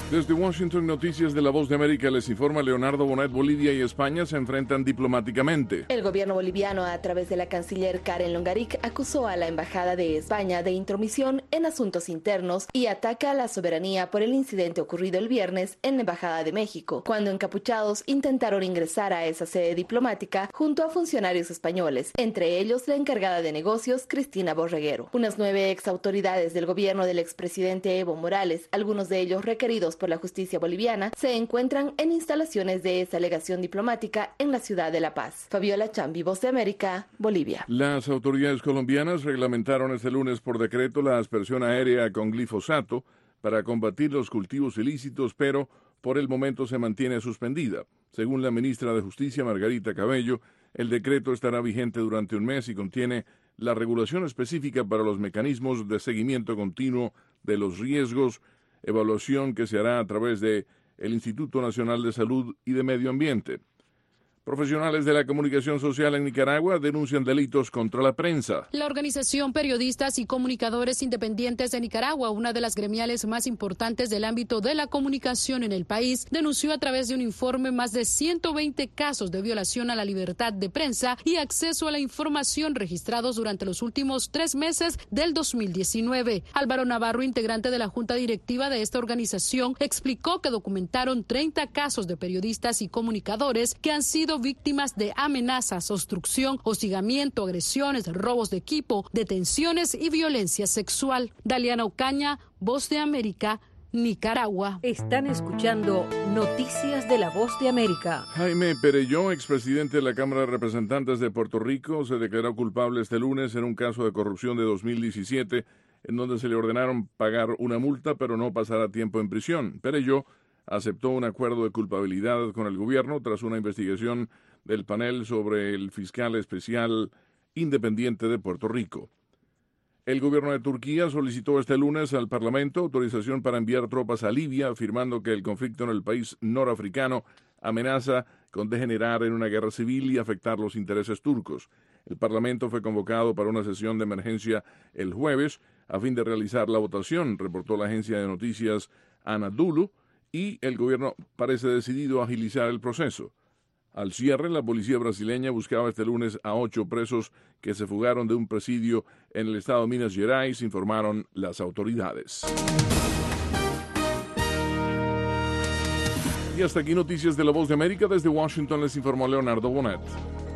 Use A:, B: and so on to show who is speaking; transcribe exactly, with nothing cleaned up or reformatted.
A: Desde Washington, Noticias de la Voz de América les informa Leonardo Bonet. Bolivia y España se enfrentan diplomáticamente.
B: El gobierno boliviano, a través de la canciller Karen Longaric, acusó a la Embajada de España de intromisión en asuntos internos y ataca a la soberanía por el incidente ocurrido el viernes en la Embajada de México, cuando encapuchados intentaron ingresar a esa sede diplomática junto a funcionarios españoles, entre ellos la encargada de negocios, Cristina Borreguero. Unas nueve exautoridades del gobierno del expresidente Evo Morales, algunos de ellos requeridos por la justicia boliviana, se encuentran en instalaciones de esa legación diplomática en la ciudad de La Paz. Fabiola Chambi, Voz de América, Bolivia.
A: Las autoridades colombianas reglamentaron este lunes por decreto la aspersión aérea con glifosato para combatir los cultivos ilícitos, pero por el momento se mantiene suspendida. Según la ministra de Justicia, Margarita Cabello, el decreto estará vigente durante un mes y contiene la regulación específica para los mecanismos de seguimiento continuo de los riesgos, evaluación que se hará a través de el Instituto Nacional de Salud y de Medio Ambiente. Profesionales de la comunicación social en Nicaragua denuncian delitos contra la prensa.
C: La organización Periodistas y Comunicadores Independientes de Nicaragua, una de las gremiales más importantes del ámbito de la comunicación en el país, denunció a través de un informe más de ciento veinte casos de violación a la libertad de prensa y acceso a la información registrados durante los últimos tres meses del dos mil diecinueve. Álvaro Navarro, integrante de la junta directiva de esta organización, explicó que documentaron treinta casos de periodistas y comunicadores que han sido víctimas de amenazas, obstrucción, hostigamiento, agresiones, robos de equipo, detenciones y violencia sexual. Daliana Ocaña, Voz de América, Nicaragua.
D: Están escuchando Noticias de la Voz de América.
A: Jaime Perelló, expresidente de la Cámara de Representantes de Puerto Rico, se declaró culpable este lunes en un caso de corrupción de dos mil diecisiete, en donde se le ordenaron pagar una multa, pero no pasará tiempo en prisión. Perelló aceptó un acuerdo de culpabilidad con el gobierno tras una investigación del panel sobre el fiscal especial independiente de Puerto Rico. El gobierno de Turquía solicitó este lunes al Parlamento autorización para enviar tropas a Libia, afirmando que el conflicto en el país norafricano amenaza con degenerar en una guerra civil y afectar los intereses turcos. El Parlamento fue convocado para una sesión de emergencia el jueves a fin de realizar la votación, reportó la agencia de noticias Anadolu, y el gobierno parece decidido a agilizar el proceso. Al cierre, la policía brasileña buscaba este lunes a ocho presos que se fugaron de un presidio en el estado de Minas Gerais, informaron las autoridades. Y hasta aquí Noticias de la Voz de América. Desde Washington les informó Leonardo Bonet.